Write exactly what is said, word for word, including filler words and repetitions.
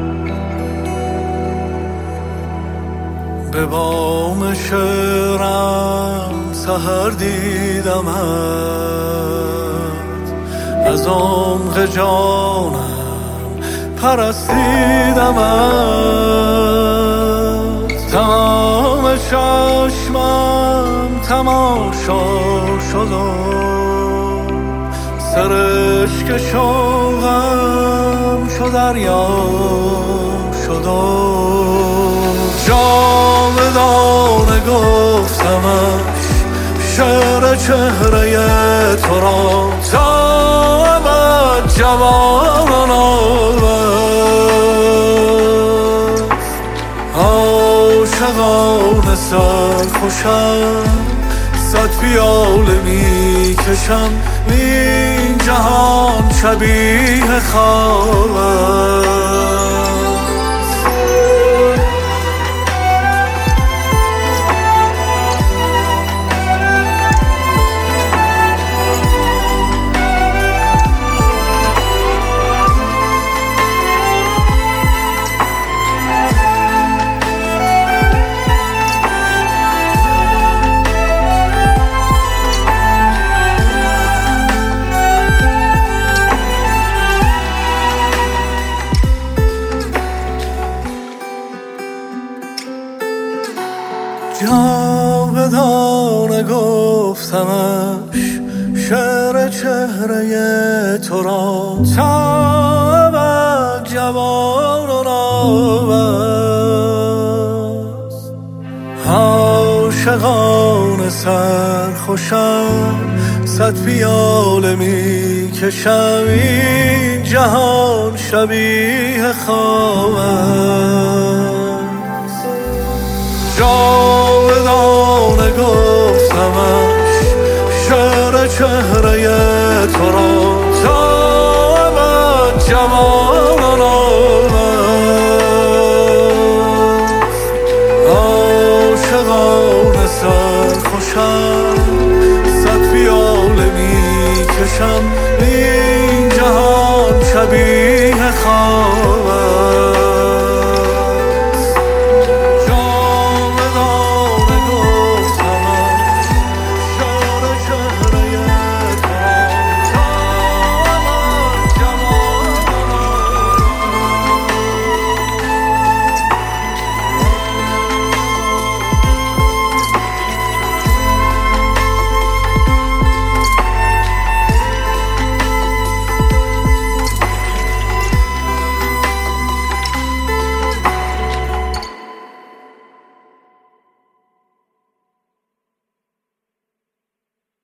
به بام شعرم سحر دیدمت، از عمق جانم پرستیدمت. تمام چشمم تماشا شد و سرشک شوقم شد دریا شد و جاودانه گفتمش شعر چهره تو را تا ابد جوان آورد. عاشقانه سرخوشم صد پیاله می کشم، این جهان شبیه خواب جاودانه گفتمش شعر چهره تو را تا ابد جوان و نوست. عاشقانه سرخوشم صد پیاله می کشم، این جهان شبیه خواب جاودانه گفتمش شعر چهره تو را تا ابد جوان آورد. عاشقانه سرخوشم صد پیاله می کشم، این جهان شبیه